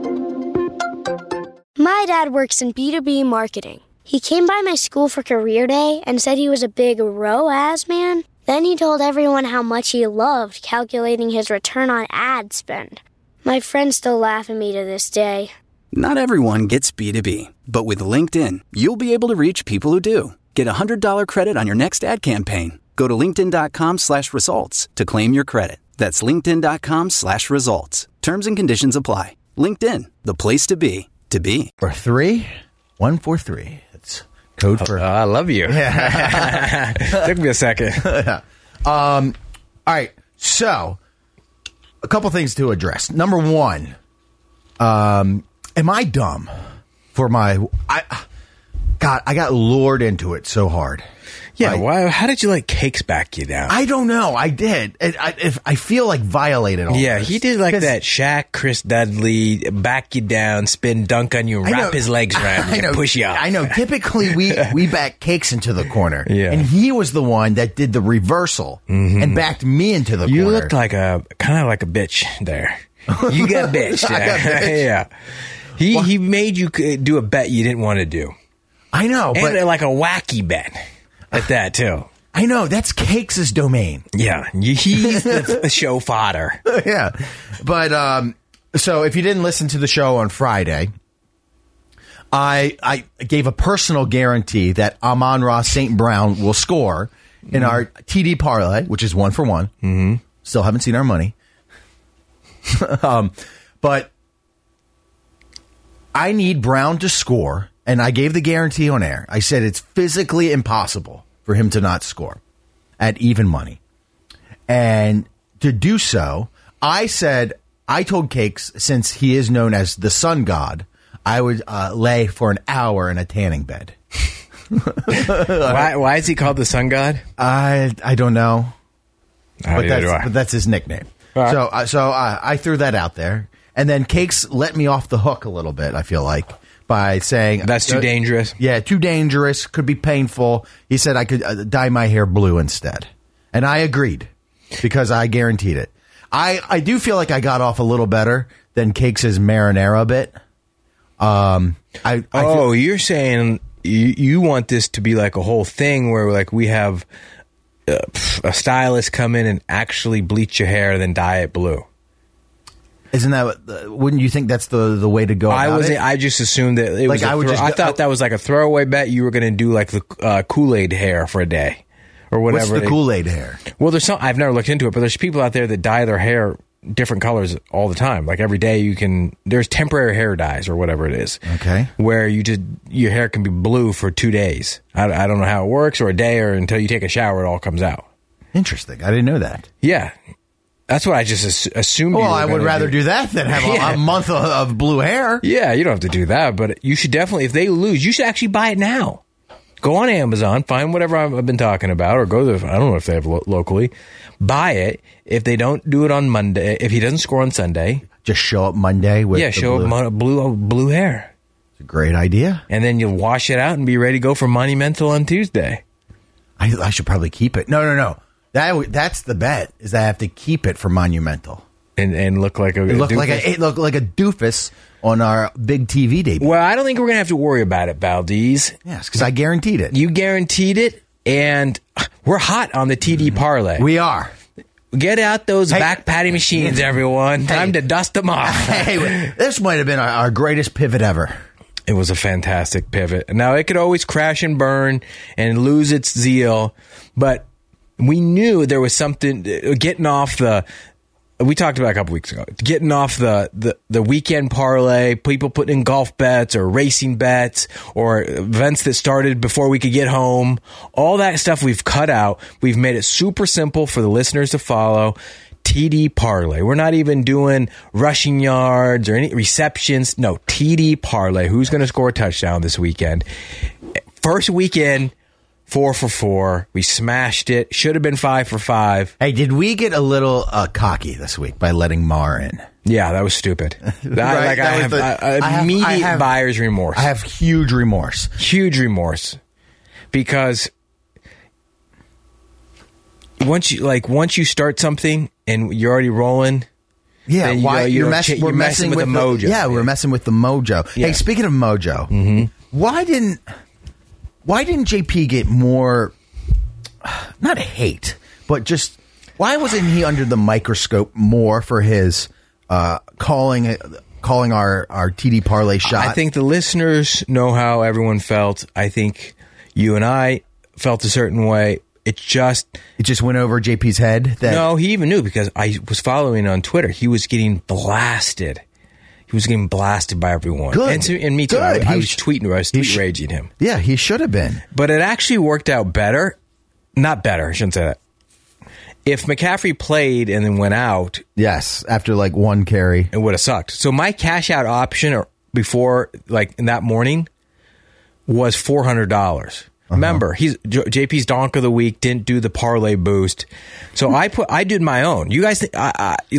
My dad works in B2B marketing. He came by my school for career day and said he was a big ROAS man. Then he told everyone how much he loved calculating his return on ad spend. My friends still laugh at me to this day. Not everyone gets B2B, but with LinkedIn, you'll be able to reach people who do. Get a $100 credit on your next ad campaign. Go to linkedin.com/results to claim your credit. That's linkedin.com/results. Terms and conditions apply. LinkedIn, the place to be. To be. 143. It's code for. I love you. Yeah. Took me a second. All right. So, a couple things to address. Number one, am I dumb for my? I got lured into it so hard. Yeah, why? How did you let Cakes back you down? I don't know. I did. I feel like violated all Yeah, this. he did like that Shaq, Chris Dudley, back you down, spin, dunk on you, wrap his legs around you, and push you out. I know. Typically, we back Cakes into the corner. Yeah. And he was the one that did the reversal and backed me into the corner. You looked like kind of like a bitch there. You got bitched. I got bitched. Yeah. He made you do a bet you didn't want to do. I know. And like a wacky bet. At that, too. I know. That's Cakes' domain. Yeah. He's the show fodder. Yeah. But, so if you didn't listen to the show on Friday, I gave a personal guarantee that Amon-Ra St. Brown will score in our TD parlay, which is 1 for 1. Mm-hmm. Still haven't seen our money. But I need Brown to score. And I gave the guarantee on air. I said it's physically impossible for him to not score at even money. And to do so, I said I told Cakes, since he is known as the sun god, I would lay for an hour in a tanning bed. Why is he called the sun god? I don't know. But that's his nickname. Right. So I threw that out there. And then Cakes let me off the hook a little bit, I feel like, by saying... That's too dangerous? Yeah, too dangerous, could be painful. He said I could dye my hair blue instead. And I agreed, because I guaranteed it. I do feel like I got off a little better than Cakes' marinara bit. You're saying you want this to be like a whole thing where like we have a stylist come in and actually bleach your hair and then dye it blue. Isn't that? Wouldn't you think that's the way to go? I just assumed that it was. I thought that was like a throwaway bet. You were going to do like the Kool-Aid hair for a day, or whatever. What's the Kool-Aid hair? Well, there's some. I've never looked into it, but there's people out there that dye their hair different colors all the time. Like every day, there's temporary hair dyes or whatever it is. Okay. Where your hair can be blue for 2 days. I don't know how it works, or a day, or until you take a shower, it all comes out. Interesting. I didn't know that. Yeah. That's what I just assumed. Well, I would rather do that than have a month of blue hair. Yeah, you don't have to do that, but you should definitely, if they lose, you should actually buy it now. Go on Amazon, find whatever I've been talking about, or go to, I don't know if they have locally, buy it. If they don't do it on Monday, if he doesn't score on Sunday, just show up Monday with blue hair. It's a great idea. And then you'll wash it out and be ready to go for Monumental on Tuesday. I should probably keep it. No. That's the bet, is that I have to keep it for Monumental. And look like a doofus. Look like a doofus on our big TV debut. Well, I don't think we're going to have to worry about it, Valdez. Yes, because I guaranteed it. You guaranteed it, and we're hot on the TD parlay. We are. Get out those back patty machines, everyone. Time to dust them off. This might have been our greatest pivot ever. It was a fantastic pivot. Now, it could always crash and burn and lose its zeal, but we knew there was something getting off the... We talked about it a couple weeks ago. Getting off the weekend parlay, people putting in golf bets or racing bets or events that started before we could get home. All that stuff we've cut out. We've made it super simple for the listeners to follow. TD parlay. We're not even doing rushing yards or any receptions. No, TD parlay. Who's going to score a touchdown this weekend? First weekend, 4 for 4. We smashed it. Should have been 5 for 5. Hey, did we get a little cocky this week by letting Mar in? Yeah, that was stupid. I have immediate buyer's remorse. I have huge remorse. Huge remorse. Because once you start something and you're already rolling, yeah, you're messing with the mojo. Yeah, we're messing with the mojo. Yeah. Hey, speaking of mojo, why didn't JP get more, not hate, but just, why wasn't he under the microscope more for his calling our TD parlay shot? I think the listeners know how everyone felt. I think you and I felt a certain way. It just went over JP's head? No, he even knew, because I was following on Twitter. He was getting blasted. He was getting blasted by everyone. Good. And me too. I was tweet raging him. Yeah, he should have been. But it actually worked out better. Not better, I shouldn't say that. If McCaffrey played and then went out... Yes, after like one carry. It would have sucked. So my cash out option before, like in that morning, was $400. Remember, JP's Donk of the Week, didn't do the parlay boost. So I did my own. You guys think, we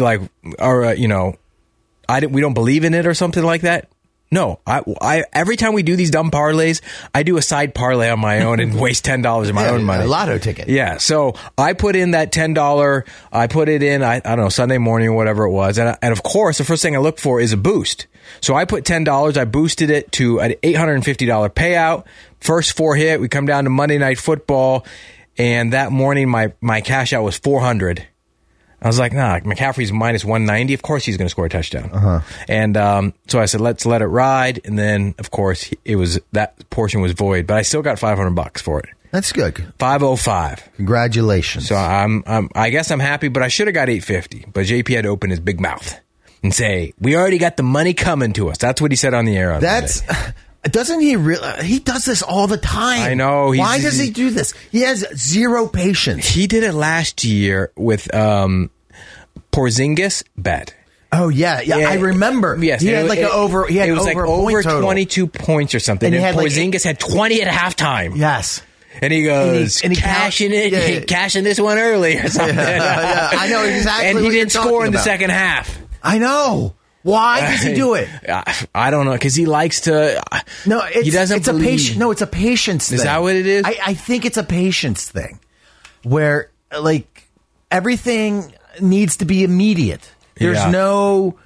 don't believe in it or something like that? No, I every time we do these dumb parlays, I do a side parlay on my own and waste $10 of my own money. A lotto ticket. Yeah, so I put in that $10. I put it in, I don't know, Sunday morning or whatever it was. And of course, the first thing I look for is a boost. So I put $10. I boosted it to an $850 payout. First 4 hit, we come down to Monday Night Football. And that morning, my cash out was $400. I was like, nah, McCaffrey's minus 190. Of course he's going to score a touchdown. And so I said, let's let it ride. And then, of course, that portion was void. But I still got $500 for it. That's good. 505. Congratulations. So I guess I'm happy, but I should have got 850. But JP had to open his big mouth and say, we already got the money coming to us. That's what he said on the air on Monday. Doesn't he he does this all the time. I know. Why does he do this? He has zero patience. He did it last year with Porzingis bet. Oh yeah, I remember. Yes, he had over 22 points or something. And Porzingis had 20 at halftime. Yes. And he goes, cashing this one early or something. Yeah, I know exactly. And he didn't score in the about. second half. I know. Why does he do it? I don't know, because he likes to. No, he doesn't. It's believe. a patience. No, it's a patience thing. Is that what it is? I think it's a patience thing, where like everything needs to be immediate. There's no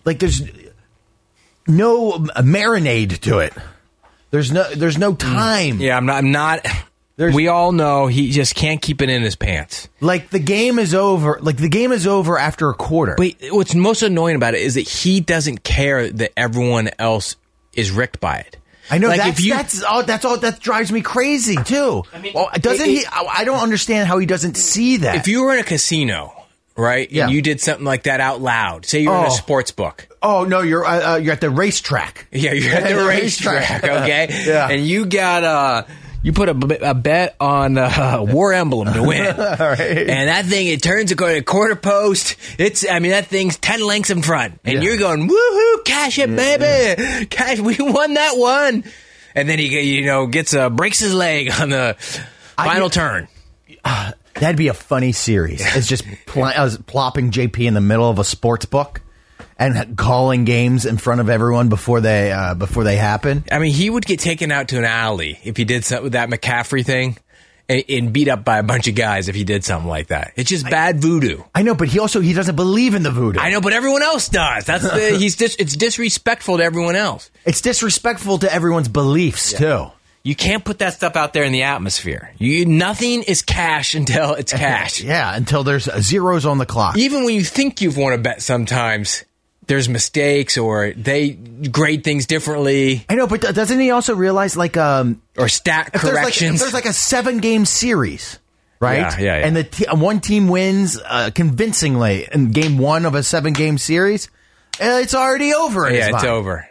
marinade to it. There's no time. Yeah, I'm not. We all know he just can't keep it in his pants. Like the game is over. Like the game is over after a quarter. But what's most annoying about it is that he doesn't care that everyone else is ricked by it. I know, like that's all that drives me crazy too. I mean, I don't understand how he doesn't see that. If you were in a casino, right, and you did something like that out loud, say you're in a sports book. Oh no, you're at the racetrack. Yeah, you're at the racetrack. Okay, yeah, and you got you put a bet on War Emblem to win. All right. And that thing, it turns a quarter post. That thing's 10 lengths in front. And you're going, woohoo, cash it, baby. Cash, we won that one. And then he breaks his leg on the final turn. That'd be a funny series. It's just plopping JP in the middle of a sports book and calling games in front of everyone before they happen. I mean, he would get taken out to an alley if he did something with that McCaffrey thing, and beat up by a bunch of guys if he did something like that. It's just bad voodoo. I know, but he doesn't believe in the voodoo. I know, but everyone else does. It's disrespectful to everyone else. It's disrespectful to everyone's beliefs too. You can't put that stuff out there in the atmosphere. Nothing is cash until it's cash. Yeah, until there's zeros on the clock. Even when you think you've won a bet, sometimes there's mistakes or they grade things differently. I know, but doesn't he also realize or stat corrections? If there's like a 7-game series, right? Yeah. And one team wins convincingly in game 1 of a 7-game series, it's already over. It's over.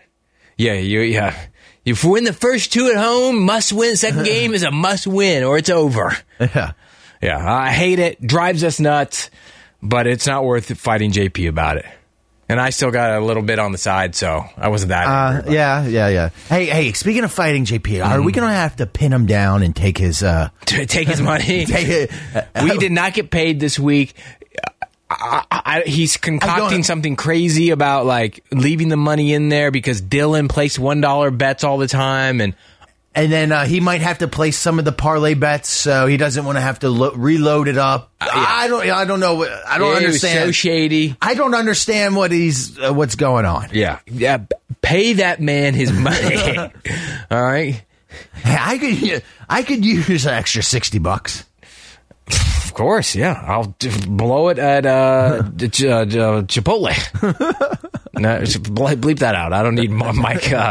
Yeah. If you win the first 2 at home, must win. Second game is a must win, or it's over. Yeah. I hate it. Drives us nuts, but it's not worth fighting JP about it. And I still got a little bit on the side, so I wasn't that angry. Yeah. Hey, speaking of fighting JP, are we going to have to pin him down and take his take his money? We did not get paid this week. He's concocting something crazy about like leaving the money in there because Dylan placed $1 bets all the time, and then he might have to place some of the parlay bets, so he doesn't want to have to reload it up. I don't know. I don't understand. It was so shady. I don't understand what's going on. Yeah. Pay that man his money. All right. Hey, I could use an extra $60. Of course, yeah. I'll blow it at Chipotle. No, bleep that out. I don't need Mike. He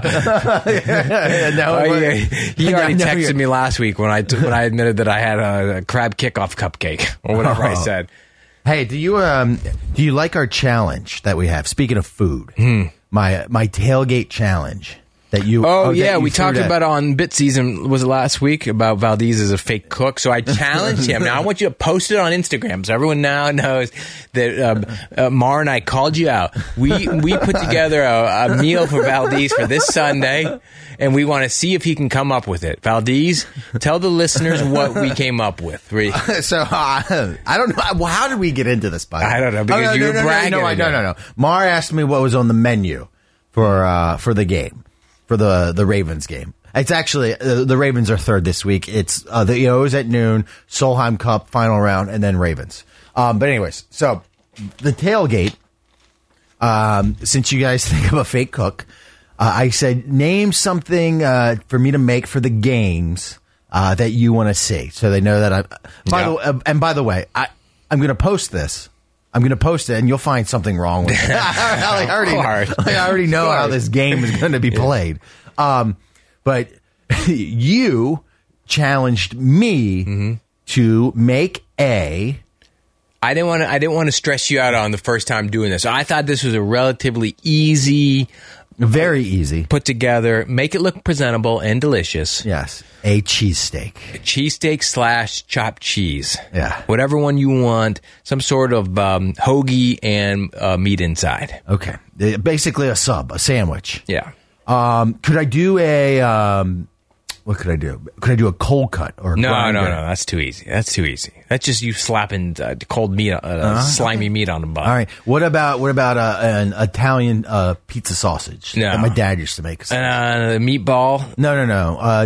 already texted me last week when I admitted that I had a crab kickoff cupcake or whatever I said. Hey, do you like our challenge that we have? Speaking of food, my tailgate challenge. We talked about it on Bit Season, was it last week, about Valdez as a fake cook. So I challenged him. Now I want you to post it on Instagram so everyone now knows that Mar and I called you out. We put together a meal for Valdez for this Sunday, and we want to see if he can come up with it. Valdez, tell the listeners what we came up with. So I don't know. How did we get into this, buddy? I don't know, because you were bragging. No. Mar asked me what was on the menu for the game. For the Ravens game. It's actually, the Ravens are third this week. It's the O's at noon, Solheim Cup, final round, and then Ravens. But anyways, so the tailgate, since you guys think of a fake cook, I said, name something for me to make for the games that you want to see. So they know that by the way, I'm going to post this. I'm going to post it, and you'll find something wrong with it. I already know how this game is going to be played. But you challenged me to make I didn't want to stress you out on the first time doing this. I thought this was a relatively easy Very easy. Put together, make it look presentable and delicious. Yes. A cheesesteak. Cheesesteak / chopped cheese. Yeah. Whatever one you want. Some sort of hoagie and meat inside. Okay. Basically a sub, a sandwich. Yeah. Could I do what could I do? Could I do a cold cut or No. That's too easy. That's just you slapping cold meat, slimy meat on the bun. All right. What about an Italian pizza sausage that my dad used to make? The meatball? No.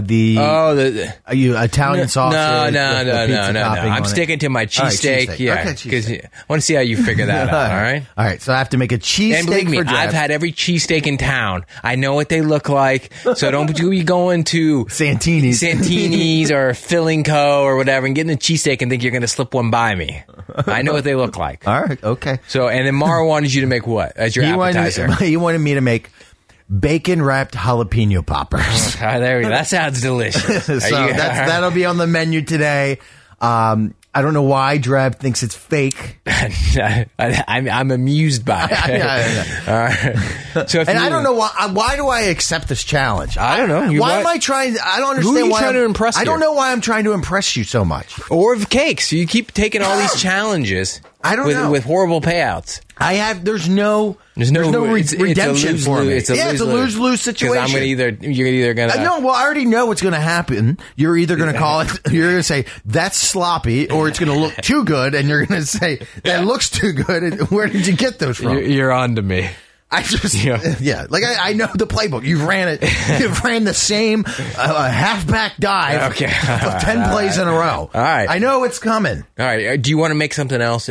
The Italian sausage. No. I'm sticking to my cheesesteak. Right, yeah, because I want to see how you figure that out. All right. All right. So I have to make a cheesesteak. And believe me, I've had every cheesesteak in town. I know what they look like. So don't be going to Santini's or Filling Co. or whatever and getting a cheesesteak and think you're going to slip one by me. I know what they look like. All right, okay. So, and then Mara wanted you to make what as your appetizer? He wanted me to make bacon-wrapped jalapeno poppers. There we go. That sounds delicious. So that'll be on the menu today. I don't know why Drab thinks it's fake. I'm amused by it. Yeah. All right. So I don't know why. Why do I accept this challenge? I don't know. Why am I trying? I don't understand. Who are you why trying to impress? I don't know why I'm trying to impress you so much. Or of cakes. You keep taking all these challenges. I don't know. With horrible payouts. There's no redemption for me. It's a lose-lose situation. You're either gonna. No, well, I already know what's going to happen. You're either going to call it. You're going to say that's sloppy, or it's going to look too good, and you're going to say that looks too good. And where did you get those from? You're on to me. I I know the playbook. You've ran the same halfback dive 10 plays in a row. All right. I know it's coming. All right. Do you want to make something else?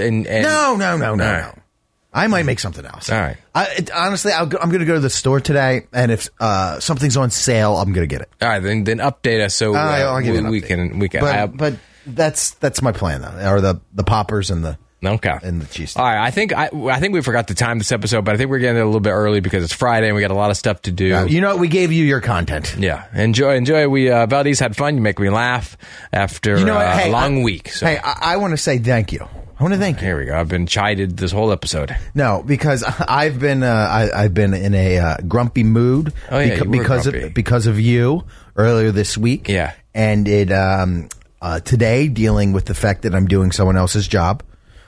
No. I might make something else. All right. Honestly, I'm going to go to the store today, and if something's on sale, I'm going to get it. All right. Then update us so I'll give you an we update. can. But that's my plan though. Or the poppers and the. Okay. And the cheese. All right. I think we forgot to time this episode, but I think we're getting it a little bit early because it's Friday and we got a lot of stuff to do. You know what? We gave you your content. Yeah. Enjoy. We Valdez had fun. You make me laugh after a long week. So. Hey, I want to say thank you. I want to thank you. Here we go. I've been chided this whole episode. No, because I've been in a grumpy mood. Oh, yeah, because of you earlier this week. Yeah. And it today dealing with the fact that I'm doing someone else's job.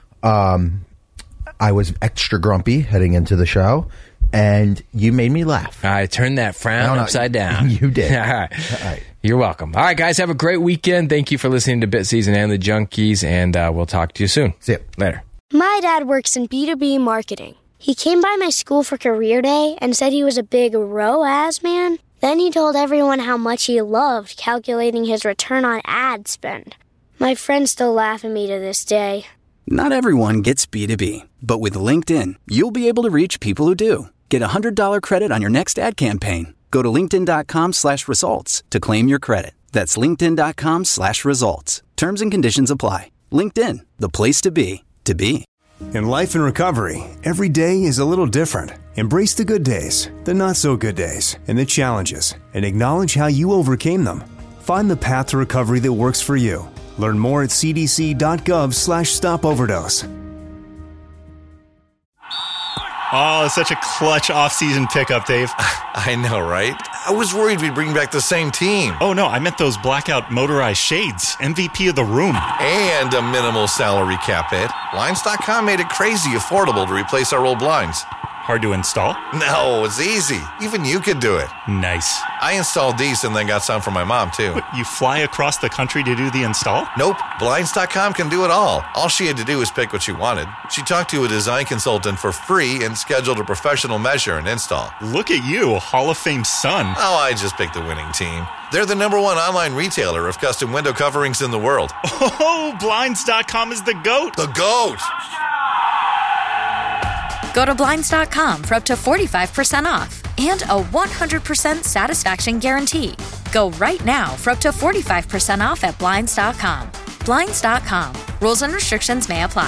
I was extra grumpy heading into the show, and you made me laugh. I turned that frown upside down. You did. All right. You're welcome. All right, guys, have a great weekend. Thank you for listening to Bit Season and the Junkies, and we'll talk to you soon. See you later. My dad works in B2B marketing. He came by my school for career day and said he was a big ROAS man. Then he told everyone how much he loved calculating his return on ad spend. My friends still laugh at me to this day. Not everyone gets B2B, but with LinkedIn, you'll be able to reach people who do. Get a $100 credit on your next ad campaign. Go to linkedin.com/results to claim your credit. That's linkedin.com/results. Terms and conditions apply. LinkedIn, the place to be, to be. In life and recovery, every day is a little different. Embrace the good days, the not so good days, and the challenges, and acknowledge how you overcame them. Find the path to recovery that works for you. Learn more at cdc.gov/stopoverdose. Oh, such a clutch off-season pickup, Dave. I know, right? I was worried we'd bring back the same team. Oh, no, I meant those blackout motorized shades. MVP of the room. And a minimal salary cap hit. Blinds.com made it crazy affordable to replace our old blinds. Hard to install? No, it's easy. Even you could do it. Nice. I installed these and then got some for my mom, too. What, you fly across the country to do the install? Nope. Blinds.com can do it all. All she had to do was pick what she wanted. She talked to a design consultant for free and scheduled a professional measure and install. Look at you, Hall of Fame son. Oh, I just picked the winning team. They're the #1 online retailer of custom window coverings in the world. Oh, Blinds.com is the GOAT. The GOAT! Go to Blinds.com for up to 45% off and a 100% satisfaction guarantee. Go right now for up to 45% off at Blinds.com. Blinds.com. Rules and restrictions may apply.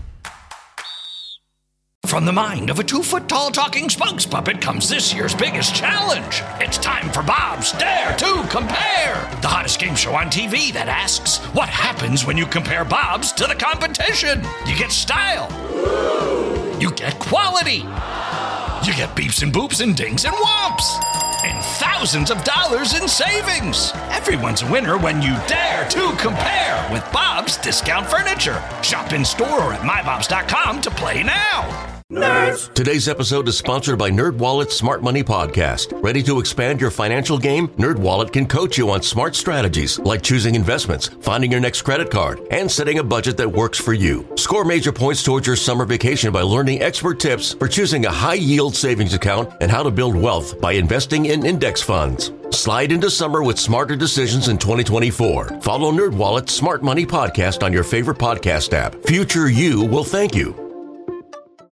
From the mind of a 2-foot-tall talking spokes puppet comes this year's biggest challenge. It's time for Bob's Dare to Compare, the hottest game show on TV that asks, what happens when you compare Bob's to the competition? You get style. You get quality. You get beeps and boops and dings and whomps. And thousands of dollars in savings. Everyone's a winner when you dare to compare with Bob's Discount Furniture. Shop in store or at mybobs.com to play now. Nerds. Today's episode is sponsored by NerdWallet's Smart Money Podcast. Ready to expand your financial game? NerdWallet can coach you on smart strategies like choosing investments, finding your next credit card, and setting a budget that works for you. Score major points towards your summer vacation by learning expert tips for choosing a high-yield savings account and how to build wealth by investing in index funds. Slide into summer with smarter decisions in 2024. Follow NerdWallet's Smart Money Podcast on your favorite podcast app. Future you will thank you.